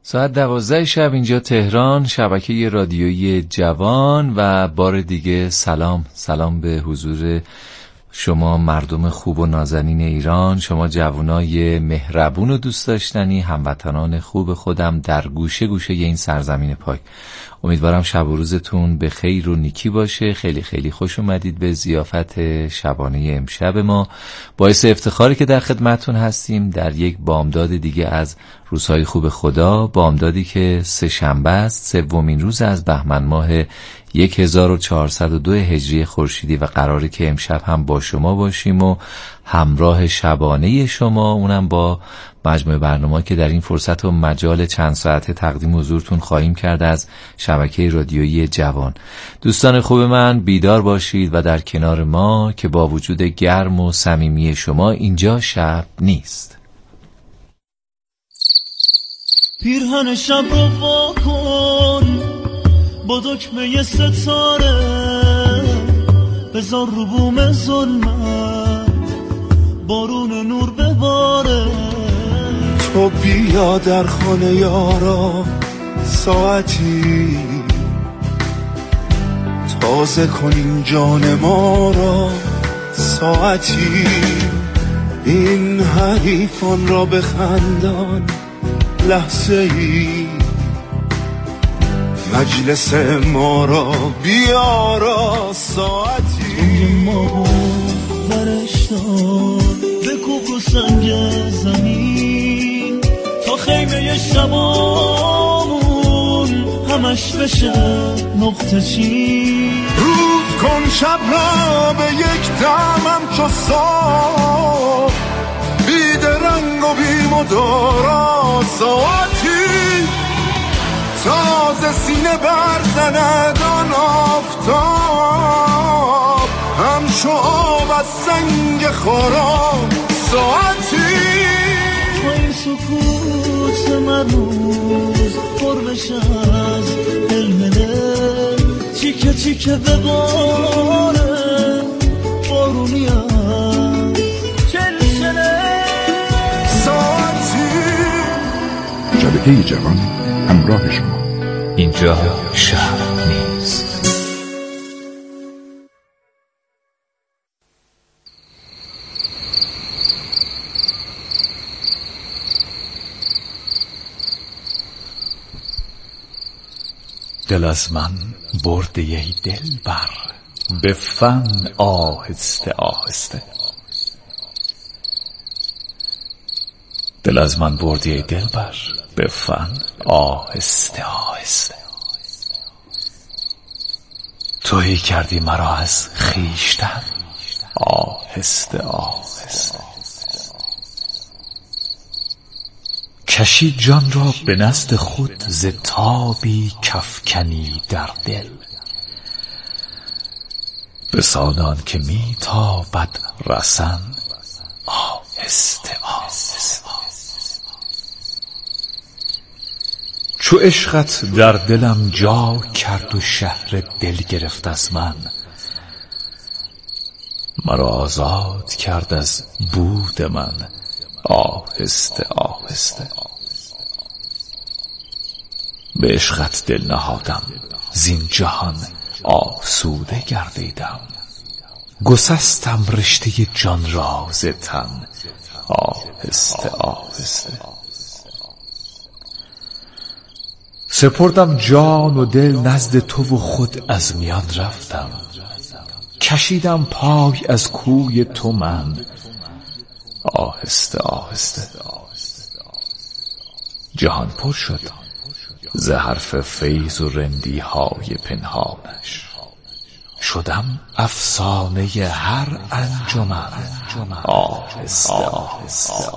ساعت 12 شب اینجا تهران، شبکه رادیویی جوان و بار دیگه سلام به حضور شما مردم خوب و نازنین ایران، شما جوانای مهربون و دوست داشتنی، هموطنان خوب خودم در گوشه گوشه این سرزمین پاک. امیدوارم شب و روزتون به خیر و نیکی باشه. خیلی خیلی خوش اومدید به ضیافت شبانه امشب ما. باعث افتخاری که در خدمتون هستیم در یک بامداد دیگه از روزهای خوب خدا، بامدادی که سه شنبه است، سومین روز از بهمن ماه 1402 هجری خورشیدی و قراره که امشب هم با شما باشیم و همراه شبانه شما، اونم با مجموعه برنامه که در این فرصت و مجال چند ساعته تقدیم حضورتون خواهیم کرد از شبکه رادیویی جوان. دوستان خوب من، بیدار باشید و در کنار ما که با وجود گرم و صمیمی شما اینجا شب نیست. پیرهن شب رو وا کن با دکمه ستاره، بذار رو بوم ظلمت بارون نور بباره. تو بیا در خانه یارا ساعتی، تازه کنیم جان ما را ساعتی. این حریفان را بخندان لحظه ای، مجلس ما را بیارا ساعتی. توی ما برشتان به کوک و سنگ زمین تا خیمه شبامون همش بشه نقطه چین. روز کن شب را به یک دمم چو صبح، بید رنگ و بی مدارا ساعتی. تازه سینه برزند آن آفتاب، همچو آب از سنگ خارا ساعتی. تو این سکوت مرموز پر بشه از علم دل، چیکه چیکه بباره بارونی هم چلچله ساعتی. شبکه جوان همراه شما. اینجا شب نیست. دل از من برده ای دل بر، به فن آهسته آهسته. دل از من بردی ای دل بر، به فن آهسته آهسته. تویی کردی مرا از خویشتن آهسته آهسته. کشی جان را به نزد خود ز تابی کفکنی در دل، بسانان که می تابد رسن آهسته آهسته. چو عشقت در دلم جا کرد و شهر دل گرفت از من، مرا آزاد کرد از بود من آهسته آهسته. به عشقت دل نهادم زین جهان آسوده گردیدم، گسستم رشته جان را ز تن آهسته آهسته. سپردم جان و دل نزد تو و خود از میان رفتم، کشیدم پای از کوی تو من آهسته آهسته. جهان پر شد ز حرف فیض و رندی های پنهانش، شدم افسانه هر انجمن آهسته آهسته.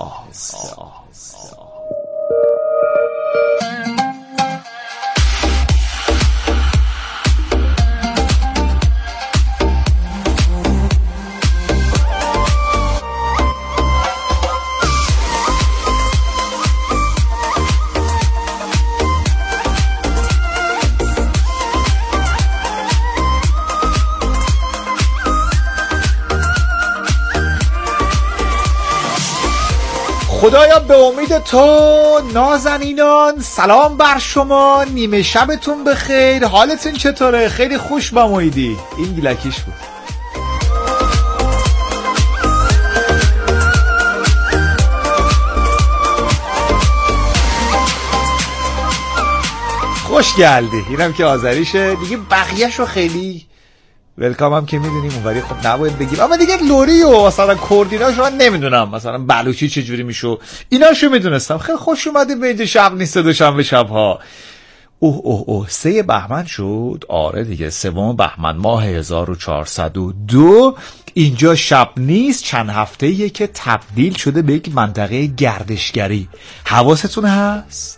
خدایا به امید تو نازنینان، سلام بر شما، نیمه شبتون بخیر، حالتون چطوره؟ خیلی خوش بماییدی. این گیلکیش بود. خوش گلدی. اینم که آذریشه دیگه، بقیه‌شو خیلی ولکام هم که میدونیم اونوری خب نباید بگیم، اما دیگه لوری و مثلا کردیناش من نمیدونم، مثلا بلوچی چجوری میشو ایناشو میدونستم. خیلی خوش اومدیم به اینجا. شب نیست، دوشنبه شبها. اوه 3 بهمن شد. آره دیگه 3 بهمن ماه 1402. اینجا شب نیست، چند هفته‌ایه که تبدیل شده به یک منطقه گردشگری. حواستون هست؟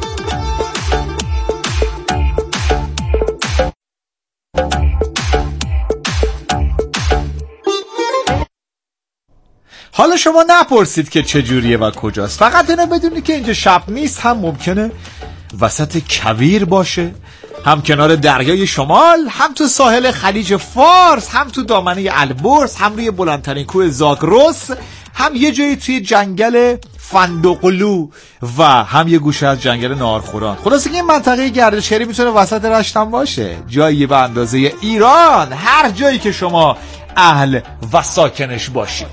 حالا شما نپرسید که چجوریه و کجاست، فقط اینو بدونی که اینجا شب نیست هم ممکنه وسط کویر باشه، هم کنار دریای شمال، هم تو ساحل خلیج فارس، هم تو دامنه البرز، هم روی بلندترین کوه زاگرس، هم یه جایی توی جنگل فندقلو و هم یه گوشه از جنگل نارخوران. خلاصه که این منطقه گردشگری میتونه وسط رشتم باشه، جایی به اندازه ایران، هر جایی که شما اهل و ساکنش باشید.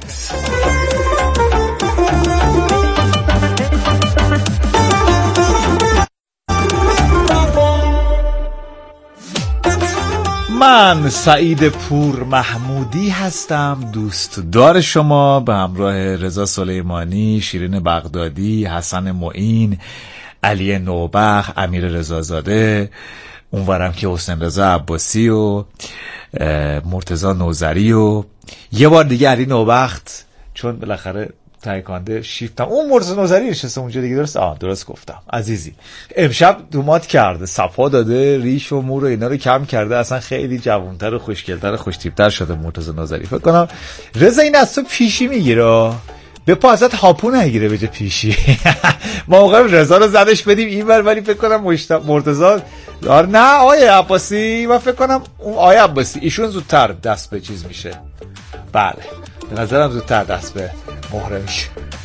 من سعید پور محمودی هستم، دوست دار شما، به همراه رضا سلیمانی، شیرین بغدادی، حسن معین، علی نوبخت، امیر رضازاده، اونورم که حسین رضا عباسی و مرتضی نوذری و یه بار دیگه علی نوبخت، چون بالاخره تایکانده شیفتم. اون مرتضی نوذری نشسته اونجا دیگه. درست گفتم عزیزی. امشب دومات کرده، صفا داده، ریش و مو رو اینا رو کم کرده، اصلا خیلی جوانتر و خوشگلتر و خوشتیپتر شده مرتضی نوذری. فکر کنم رضا این از تو پیشی میگیره، به پا ازت هاپو نگیره بجه پیشی. ما موقع رضا رو زدش بدیم اینور، ولی فکر کنم مرتضی نه آقای عباسی، من فکر کنم اون آقای عباسی ایشون زودتر دست به چیز میشه. بله به نظرم زودتر دست به مهره میشه.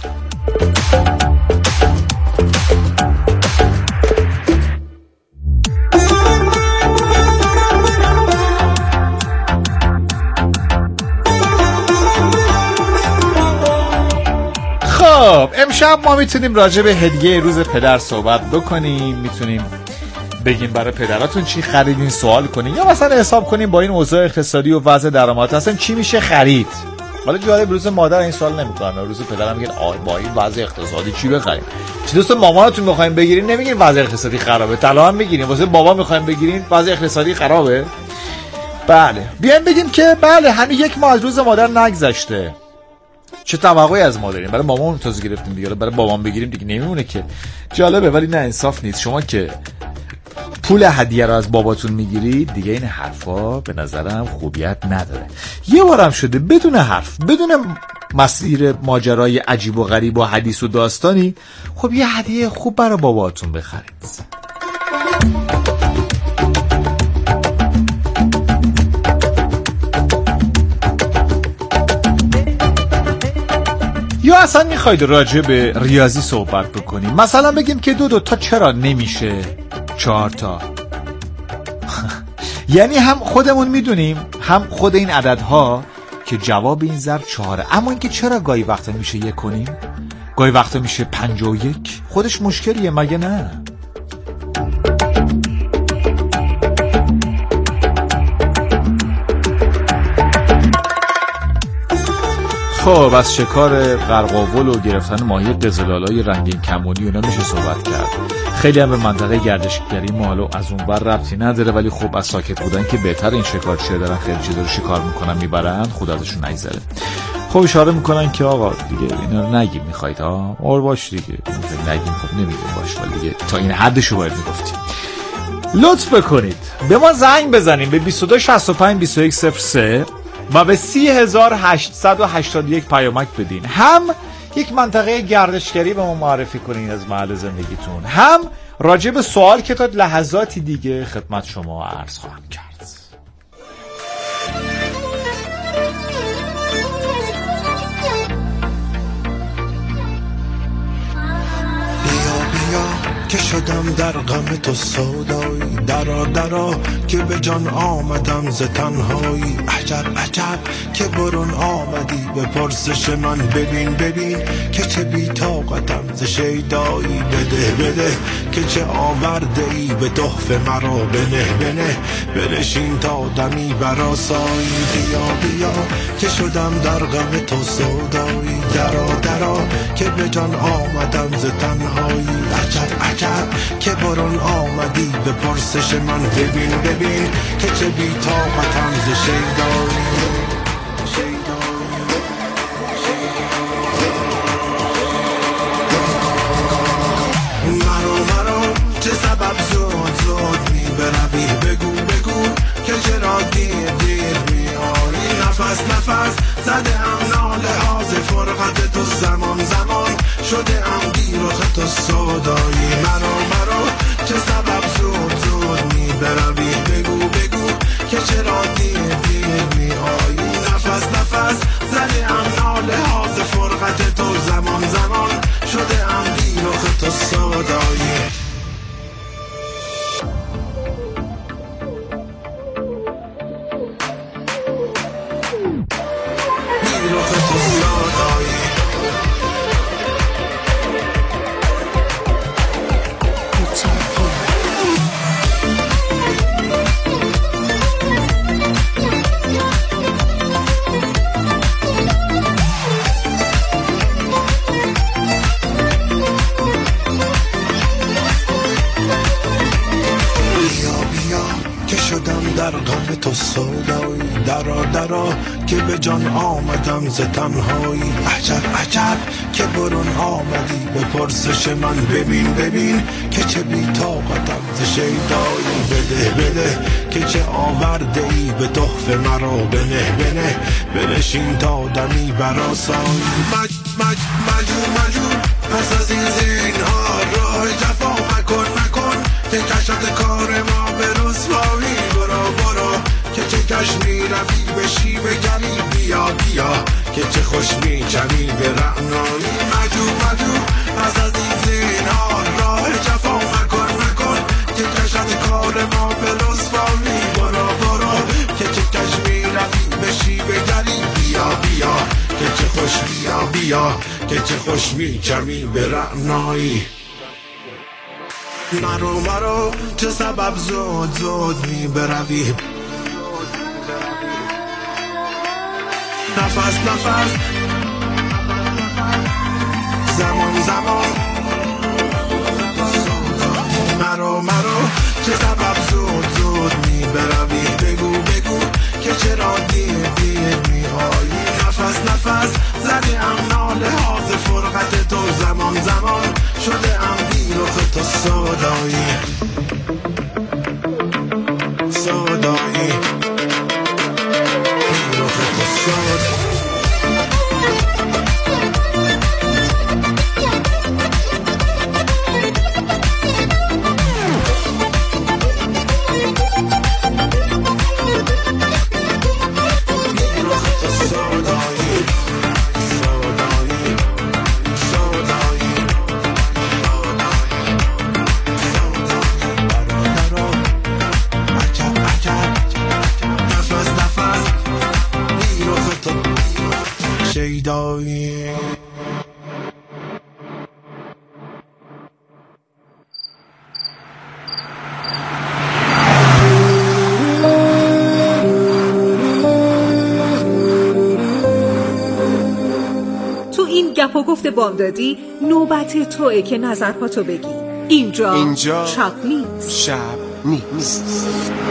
خب امشب ما میتونیم راجع به هدیه روز پدر صحبت بکنیم، میتونیم بگیم برای پدراتون چی خریدین، سوال کنین، یا مثلا حساب کنیم با این اوضاع اقتصادی و وضع درآمد اصلا چی میشه خرید. ولی جالب روز مادر این سوال نمیکنن، روز پدرم میگن با این وضع اقتصادی چی بخریم. چی دوست مامانتون میخواین بگیرین نمیگین وضع اقتصادی خرابه، طلا هم میگیرین واسه بابا میخواین بگیرین وضع اقتصادی خرابه. بله بیاین بگیم که بله همین 1 ماه از روز مادر نگذشته، چه توقعی از ما داریم. برای مامان تازه گرفتیم دیگه، برای بابام بگیریم دیگه نمیمونه که. جالبه ولی نه انصاف نیست. شما که پول هدیه رو از باباتون میگیرید دیگه این حرفا به نظرم خوبیت نداره. یه بارم شده بدون حرف، بدون مسیر ماجرای عجیب و غریب و حدیث و داستانی، خب یه هدیه خوب برای باباتون بخرید. یا اصلا میخواید راجع به ریاضی صحبت بکنیم، مثلا بگیم که 2 تا چرا نمیشه 4 تا. یعنی هم خودمون میدونیم هم خود این عددها که جواب این ضرب 4، اما اینکه چرا گاهی وقتا میشه 1 کنیم، گاهی وقتا میشه 51، خودش مشکلیه مگه نه؟ خب از شکار غرقاول و گرفتن ماهی قزل‌آلای رنگین کمونی اونا میشه صحبت کرد. خیلی هم به منطقه گردشگری ما حالا از اون بر ربطی نداره، ولی خب از ساکت بودن که بهتر. این شکارچی‌ها دارن خیلی چیزا رو شکار میکنن میبرن، خود ازشون نگذره. خب اشاره میکنن که آقا دیگه اینا رو نگیم، میخواید ها اور باش دیگه نگیم، خب نمیگیم باش، ولی دیگه تا این حدشو باید میگفتیم. لطف بکنید به ما زنگ بزنیم به 22652103 و به 30881 پیامک بدین. هم یک منطقه گردشگری به ما معرفی کنین از محل زندگیتون، هم راجع به سوال که تا لحظاتی دیگه خدمت شما عرض خواهم کرد. شدم در غم تو سودایی، درا درا که به جان آمدم ز تنهایی. عجب عجب که برون آمدی به پرسش من، ببین ببین که چه بی طاقتم ز شیدایی. بده بده که چه آورده ای به تحفه مرا، بنه بنه بنشین تا دمی برآسایی. بیا بیا که شدم در غم تو سودایی، درا درا که به جان آمدم ز تنهایی. عجب عجب که برون آمدی به پرسش من، ببین ببین که چه بی طاقتم ز شیدایی. مرو چه سبب زود زود می بروی، بگو بگو که چرا دیر دیر می آیی. نفس نفس زده ام ناله ها ز فرقت تو، زمان زمان شده ام بیرخ تو سودایی. مرو چه سبب زود زود می بروی، بگو بگو که چرا دیر دیر می آیی. نفس نفس زده ام ناله ها ز فرقت تو، زمان زمان شده ام بیرخ تو سودایی. بیرخ تو سودایی. در غم تو سودایی، درا درا که به جان آمدم ز تنهایی. عجب عجب که برون آمدی به پرسش من، ببین ببین که چه بی طاقتم ز شیدایی. بده بده که چه آورده ای به تحفه مرا، بنه بنه بنشین تا دمی برآسایی. مجور پس از این زینهار راه جفا مکن که کشت کار ما به رسوایی. برو که چه کش می روی به شیب گلی، بیا بیا که چه خوش می چمی به رعنایی. مجور پس از این زینهار راه جفا مکن که کشت کار ما به رسوایی. برو که چه کش می روی به شیب گلی، بیا بیا که چه خوش بیا که چه خوش می چمی به رعنایی. مرو چه سبب زود زود می بروی، نفس نفس زمان زمان. مرو چه سبب زود زود می بروی، بگو بگو که چرا دیر دیر می آیی. نفس زده ام ناله ها ز فرقت تو، زمان زمان شده ام بیرخ تو سودایی. بیرخ تو سودایی. گپ و گفت بامدادی نوبت توئه که نظرهاتو بگی. اینجا شب نیست.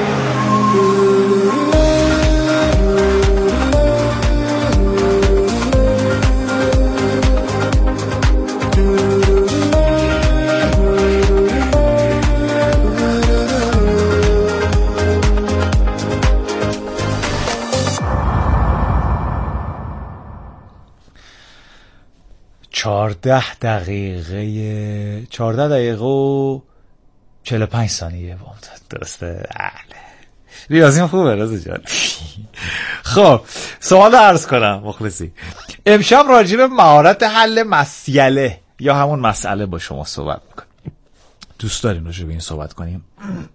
چهارده دقیقه و 45 ثانیه بامداد. درسته؟ ریاضیم خوبه رضا جان. خب سوال عرض کنم مخلصی. امشب راجع به مهارت حل مسئله یا همون مسئله با شما صحبت میکنم. دوست داریم راجع به این صحبت کنیم.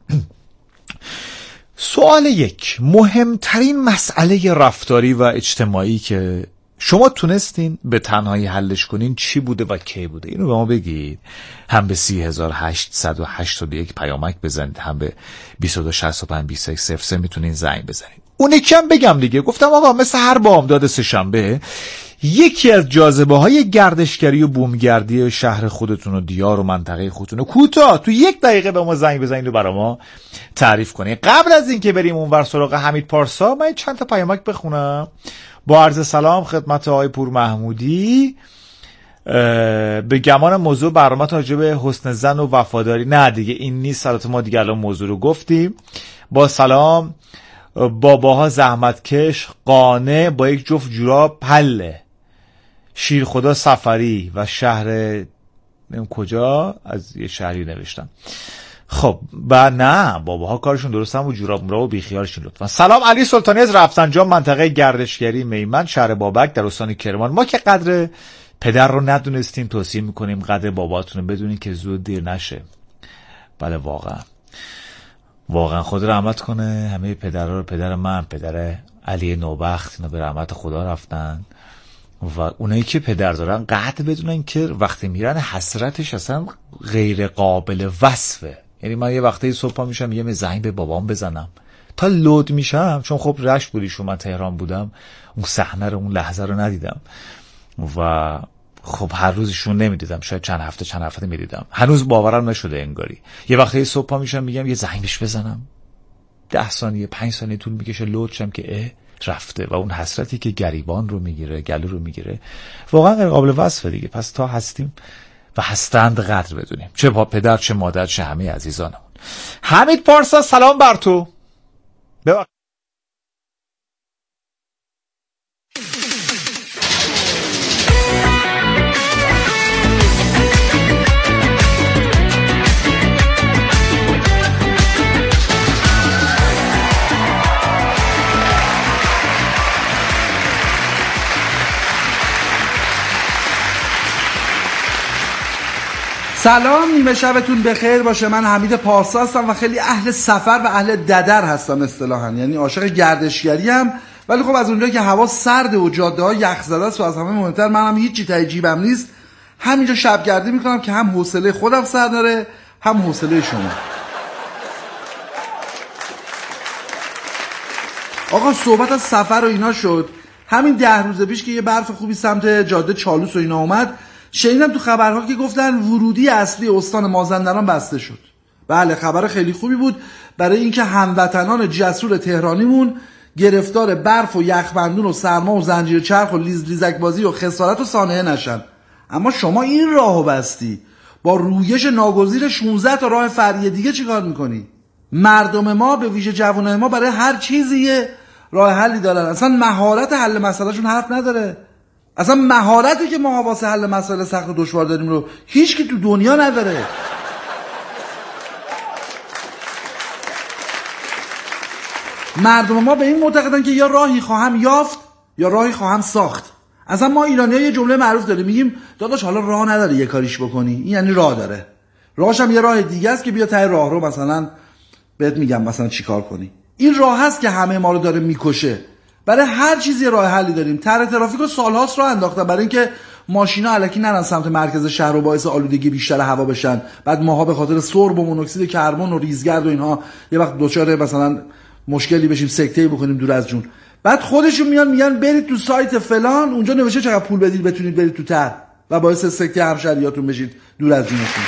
سوال 1، مهمترین مسئله رفتاری و اجتماعی که شما تونستین به تنهایی حلش کنین چی بوده و کی بوده؟ اینو به ما بگید. هم به 3881 پیامک بزنید، هم به 2265 میتونین زنگ بزنید. اون یکی هم بگم دیگه، گفتم آقا مثل هر بامداد سه‌شنبه یکی از جاذبه های گردشگری و بومگردی شهر خودتون و دیار و منطقه خودتون رو کوتاه تو 1 دقیقه به ما زنگ بزنید و برای ما تعریف کنید. قبل از اینکه بریم اونور سراغ حمید پارسا، من چند تا پیامک بخونم. با عرض سلام خدمت آقای پور محمودی. به گمان موضوع برنامه راجع به حسن زن و وفاداری، نه دیگه این نیست، البته ما دیگه الان موضوع رو گفتیم. با سلام باباها زحمتکش قانع با یک جفت جوراب پله، شیر خدا سفری و شهر کجا، از یه شهری نوشتم. خب نه باباها کارشون درست هم و جوراب مرا و بیخیالشون لطفا. سلام علی سلطانی از رفسنجان، منطقه گردشگری میمن، شهر بابک در استان کرمان. ما که قدر پدر رو ندونستیم، توصیه میکنیم قدر باباتون رو بدونین که زود دیر نشه. بله واقعا خود رحمت کنه همه پدرها رو. پدر من، پدر علی نوبخت، اینا به رحمت خدا رفتن و اونایی که پدر دارن قطع بدونن که وقتی میرن حسرتش اصلا غیر قابل وصفه. یعنی من یه وقتی صبح پا میشم یه زنگ به بابام بزنم تا لود میشم، چون خب رشت بودیشون من تهران بودم، اون صحنه رو اون لحظه رو ندیدم و خب هر روزشون نمیدیدم، شاید چند هفته میدیدم. هنوز باورم نشده انگاری. یه وقتی صبح پا میشم میگم یه زنگ بهش بزنم، 10 ثانیه 5 ثانیه طول میکشه لود شم که رفته و اون حسرتی که گریبان رو میگیره، گلو رو میگیره، واقعا غیر قابل وصفه دیگه. پس تا هستیم و هستند قدر بدونیم، چه پدر چه مادر چه همه عزیزانمون. حمید پارسا سلام بر تو. سلام، نیمه شبتون بخیر باشه. من حمید پارسا هستم و خیلی اهل سفر و اهل ددر هستم اصطلاحاً، یعنی عاشق گردشگری ام، ولی خب از اونجایی که هوا سرده و جاده ها یخزده است و از همه مهمتر منم هیچی ته جیبم نیست، همینجا شبگردی میکنم که هم حوصله خودم سر نره هم حوصله شما. آقا صحبت از سفر و اینا شد. همین 10 روز پیش که یه برف خوبی سمت جاده چالوس و اینا اومد، شنیدم تو خبرها که گفتن ورودی اصلی استان مازندران بسته شد. بله، خبر خیلی خوبی بود برای اینکه هموطنان جسور تهرانیمون گرفتار برف و یخبندون و سرما و زنجیر چرخ و لیزک بازی و خسارت و سانحه نشن. اما شما این راهو بستی، با رویش ناگزیر 16 تا راه فرعی دیگه چیکار میکنی؟ مردم ما به ویژه جوانای ما برای هر چیزی یه راه حلی دارن، اصلا مهارت حل مسئلهشون حرف نداره. اصلا مهارتی که ما واسه حل مسائل سخت و دشوار داریم رو هیچ کی تو دنیا نداره. مردم ما به این معتقدن که یا راهی خواهم یافت یا راهی خواهم ساخت. اصلا ما ایرانی‌ها یه جمله معروف داریم، میگیم داداش حالا راه نداره یه کاریش بکنی، این یعنی راه داره. راهش هم یه راه دیگه است که بیا ته راه رو مثلا بهت میگم مثلا چیکار کنی. این راه هست که همه ما رو داره میکشه. برای هر چیزی راه حلی داریم. طرح ترافیک رو سال‌هاست راه انداختن برای اینکه ماشینا الکی نرن سمت مرکز شهر و باعث آلودگی بیشتر هوا بشن. بعد ماها به خاطر سرب و مونوکسید کربن و ریزگرد و اینها یه وقت دچار مثلا مشکلی بشیم، سکته بکنیم دور از جون. بعد خودشون میگن برید تو سایت فلان، اونجا نوشته چقدر پول بدید بتونید برید تو ته و باعث سکته همشهریاتون بشید دور از جونتون.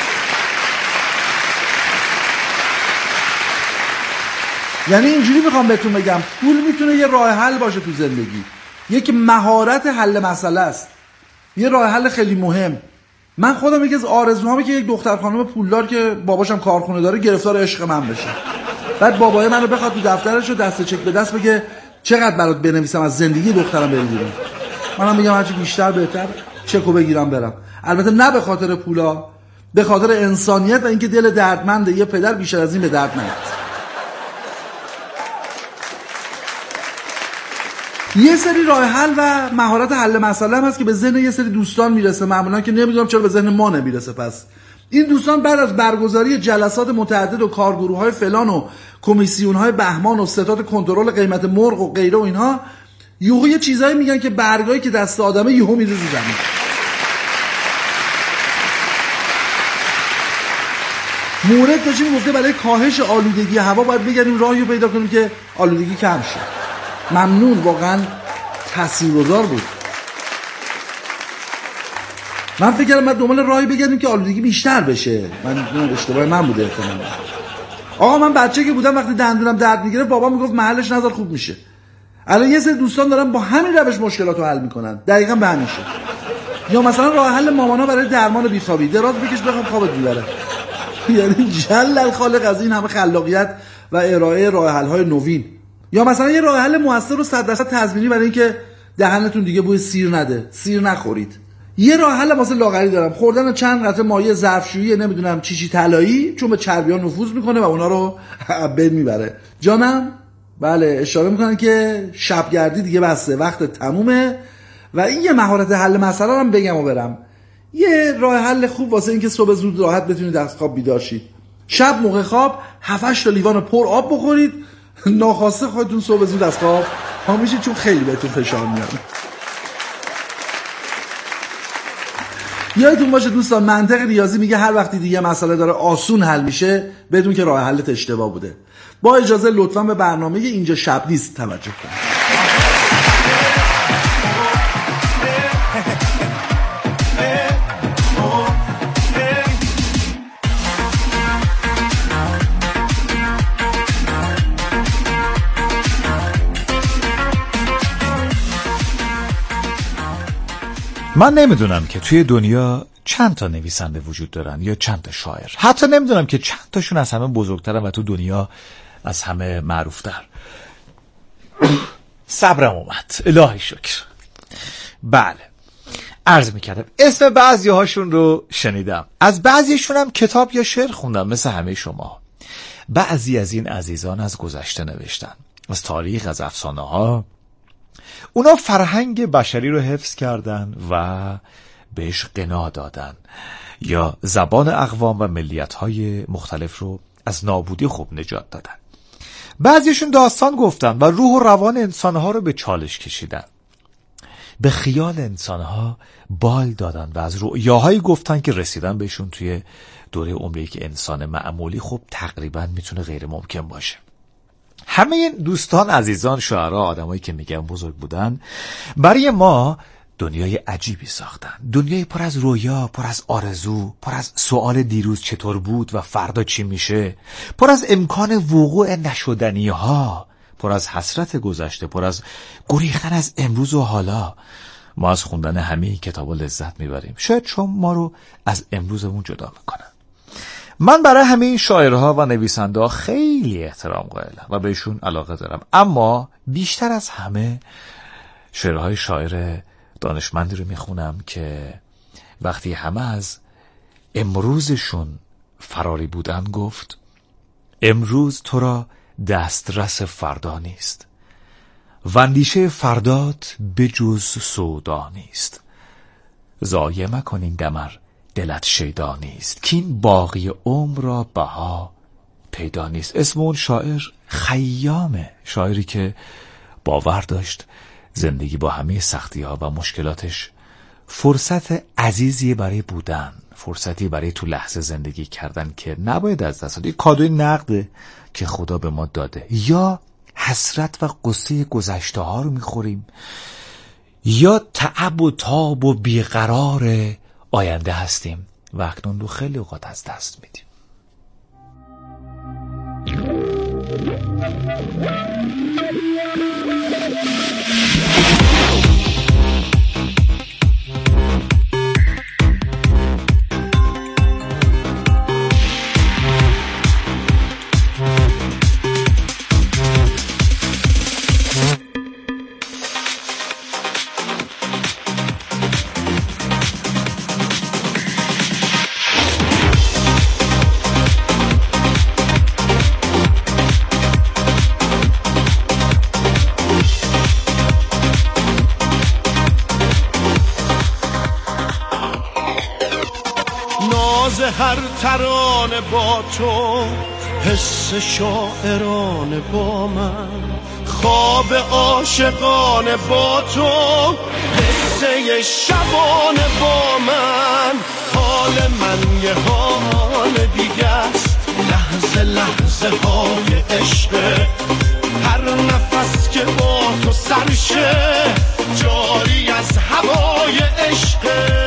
یعنی اینجوری میخوام بهتون بگم پول میتونه یه راه حل باشه تو زندگی، یک مهارت حل مسئله است، یه راه حل خیلی مهم. من خودم یکی از آرزوهامه که یک دختر خانم پولدار که باباشم کارخونه داره گرفتار عشق من بشه، بعد بابای منو بخواد تو دفترش رو دست چک به دست بگه چقدر برات بنویسم از زندگی دخترم بگیرم، منم میگم هرچی بیشتر بهتر، چکو بگیرم برم. البته نه به خاطر پولا، به خاطر انسانیت و اینکه دل دردمند یه پدر بیشتر از این به درد نیاد. یه سری راه حل و مهارت حل مسئله هم هست که به ذهن یه سری دوستان میرسه معمولا، که نمیدونم چرا به ذهن ما نمیرسه. پس این دوستان بعد از برگزاری جلسات متعدد و کارگروه‌های فلان و کمیسیون‌های بهمان و ستاد کنترل قیمت مرغ و غیره و اینها، یهو یه چیزایی میگن که برگایی که دست آدمه یهو میره رو زمین. مورد داشتیم گفته برای کاهش آلودگی هوا باید بگردیم راهی رو پیدا کنیم که آلودگی کم شه. ممنون، واقعا تاثیرگذار بود. من فکر کردم بعد دنبال راهی بگردیم که آلودگی بیشتر بشه. من اشتباه من بوده احتمالاً. آقا من بچه که بودم وقتی دندونم درد میگرفت بابا میگفت محلش نذار خوب میشه. الان یه سری دوستان دارن با همین روش مشکلاتو حل میکنن. دقیقاً به همین شکل. یا مثلا راه حل مامانا برای درمان بیخوابی، دراز بکش بخواب خوابت میبره. یعنی جل الخالق از این همه خلاقیت و ارائه راه حل های نوین. یا مثلا یه راه حل موثر و 100% تضمینی برای اینکه دهنتون دیگه بوی سیر نده، سیر نخورید. یه راه حل واسه لاغری دارم، خوردن چند قطره مایع ظرفشویی نمیدونم چی طلایی، چون به چربی‌ها نفوذ میکنه و اونا رو بد میبره. جانم بله اشاره میکنن که شبگردی دیگه بسته، وقت تمومه. و این یه مهارت حل مسئله هم بگم و برم. یه راه حل خوب واسه اینکه صبح زود راحت بتونید از خواب بیدار شید. شب موقع خواب 7-8 تا لیوان پر آب بخورید، ناخواسته خودتون صبح زود از خواب پا میشید، چون خیلی بهتون فشار میاد. یادتون باشه دوستان، منطق ریاضی میگه هر وقتی دیگه مسئله داره آسون حل میشه بدون که راه حلت اشتباه بوده. با اجازه لطفاً به برنامه اینجا شب نیست توجه کنید. من نمیدونم که توی دنیا چند تا نویسنده وجود دارن یا چند تا شاعر. حتی نمیدونم که چند تاشون از همه بزرگترن و تو دنیا از همه معروفتر. صبرم اومد، الهی شکر. بله، عرض میکردم اسم بعضی هاشون رو شنیدم، از بعضیشون هم کتاب یا شعر خوندم مثل همه شما. بعضی از این عزیزان از گذشته نوشتن، از تاریخ، از افسانه ها. اونا فرهنگ بشری رو حفظ کردن و بهش غنا دادن، یا زبان اقوام و ملیت‌های مختلف رو از نابودی خوب نجات دادن. بعضیشون داستان گفتن و روح و روان انسانها رو به چالش کشیدن، به خیال انسانها بال دادن و از رؤیاهایی گفتن که رسیدن بهشون توی دوره عمری که انسان معمولی خب تقریبا میتونه غیر ممکن باشه. همه این دوستان، عزیزان، شاعرها، آدمایی که میگم بزرگ بودن، برای ما دنیای عجیبی ساختن. دنیای پر از رویا، پر از آرزو، پر از سوال دیروز چطور بود و فردا چی میشه، پر از امکان وقوع نشدنی ها، پر از حسرت گذشته، پر از گریختن از امروز و حالا. ما از خوندن همه کتابا لذت میبریم، شاید چون ما رو از امروزمون جدا میکنن. من برای همه این شاعرها و نویسنده ها خیلی احترام قائلم و بهشون علاقه دارم، اما بیشتر از همه شعرهای شاعر دانشمندی رو میخونم که وقتی همه از امروزشون فراری بودن گفت: امروز تو را دسترس فردا نیست و اندیشه فردات بجز سودا نیست. ضایع مکن این دمر دلت شیدا نیست، که این باقی عمر را بها پیدا نیست. اسم اون شاعر خیامه، شاعری که باور داشت زندگی با همه سختی ها و مشکلاتش فرصت عزیزی برای بودن، فرصتی برای تو لحظه زندگی کردن که نباید از دست داد. کادوی نقده که خدا به ما داده. یا حسرت و قصه گذشته ها رو میخوریم، یا تعب و تاب و بیقرار آینده هستیم و اکنون رو خیلی اوقات از دست میدیم. هر ترانه با تو، حس شاعرانه با من، خواب عاشقانه با تو، قصه شبانه با من. حال من یه حال دیگه است، لحظه لحظه های عشق، هر نفس که با تو سرشه جاری از هوای عشق.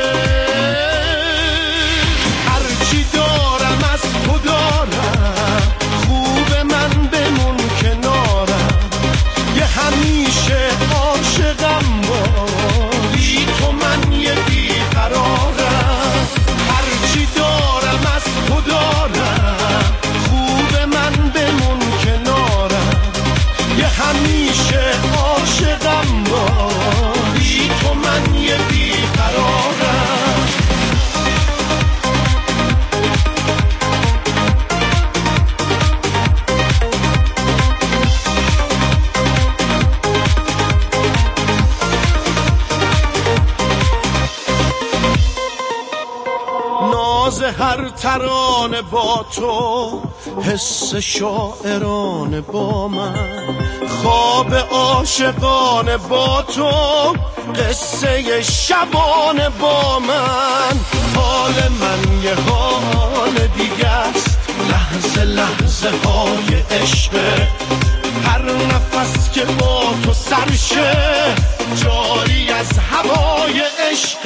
هرچی دارم از تو دارم، خوب من بمون کنارم، یه همیشه عاشقم بی تو من یه بیقرارم. هرچی دارم از تو دارم، خوب من بمون کنارم، یه همیشه عاشقم بی تو من یه بیقرارم. ناز هر ترانه با تو، حس شاعرانه با من، خواب عاشقانه با تو، قصه شبانه با من. حال من یه حال دیگه است، لحظه لحظه های عشق، هر نفس که با تو سرشه جاری از هوای عشق.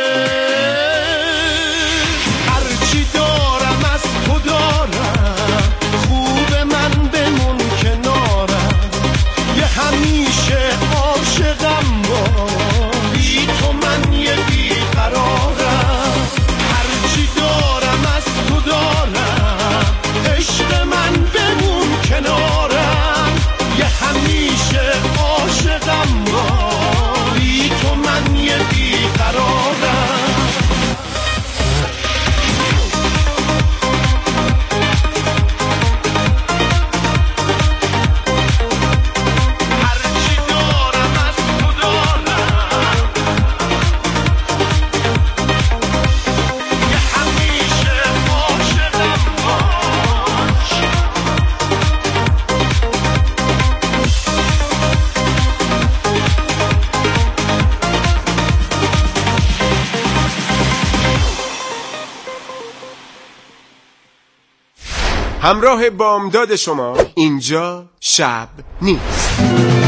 هرچی دارم از تو دارم، خوب من بمون کنارم، یه همیشه عاشقم بی تو من یه بیقرارم. هرچی دارم از تو دارم، عشق من بمون کنارم، یه همیشه عاشقم بی تو من یه بیقرارم. همراه بامداد شما اینجا شب نیست.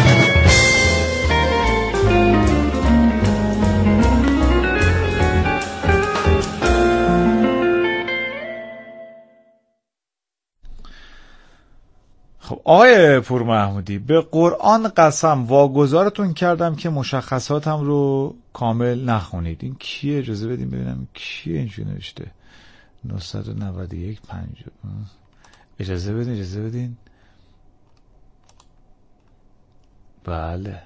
خب آقای پور محمودی، به قرآن قسم واگذارتون کردم که مشخصاتم رو کامل نخونید. این کیه؟ اجازه بدین ببینم کیه اینجوری نوشته. 991 50. اجازه بدین. بله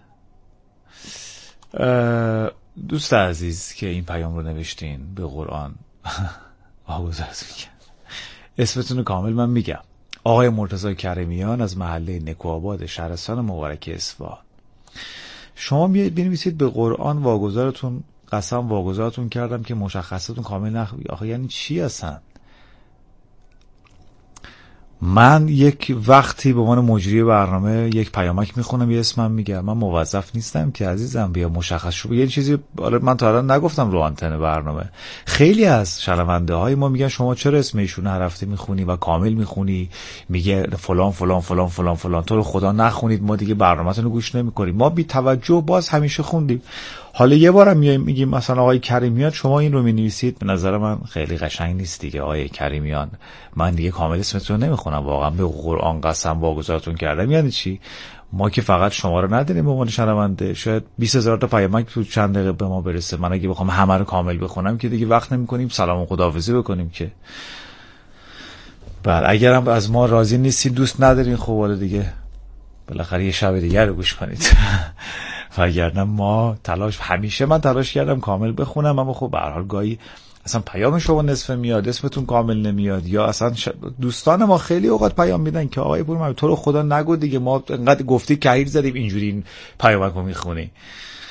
دوست عزیز که این پیام رو نوشتین، به قرآن واگذارتون کردم. اسمتون رو کامل من میگم. آقای مرتضی کریمیان از محله نکوآباد شهرستان مبارک اصفهان. شما بنویسید به قرآن واگذارتون قسم واگذارتون کردم که مشخصاتون کامل آخه یعنی چی هستن؟ من یک وقتی به عنوان مجری برنامه یک پیامک میخونم، یه اسمم میگم. من موظف نیستم که عزیزم بیا مشخص شو. یه چیزی من تا الان نگفتم رو آنتن برنامه. خیلی از شنونده های ما میگن شما چرا اسم ایشون هر هفته میخونی و کامل میخونی، میگه فلان فلان فلان فلان فلان، تو رو خدا نخونید، ما دیگه برنامه‌تون رو گوش نمیکنیم. ما بی توجه باز همیشه خوندیم. حالا یه بارم میگیم مثلا آقای کریمیان شما این رو مینویسید، به نظر من خیلی قشنگ نیست دیگه. آقای کریمیان من دیگه کامل اسمتون رو نمیخونم، واقعا به قرآن قسم واگذارتون کردم. یعنی چی؟ ما که فقط شما رو نداریم به عنوان شنونده، شاید 20,000 تا پیامک تو چند دقیقه به ما برسه. من اگه بخوام همه رو کامل بخونم که دیگه وقت نمی‌کنیم سلام و خداحافظی بکنیم که. بله اگرم از ما راضی نیستید، دوست ندارین، خب حالا دیگه بالاخره یه شب دیگه رو گوش کنید. وگرنه ما همیشه من تلاش کردم کامل بخونم، اما خب به هر حال گاهی اصلا پیام شما نصفه میاد، اسمتون کامل نمیاد، یا اصلا دوستان ما خیلی اوقات پیام میدن که آقای پور محمودی تو رو خدا نگو دیگه، ما انقدر گفتی کهیر زدیم اینجوری این پیامک رو میخونی.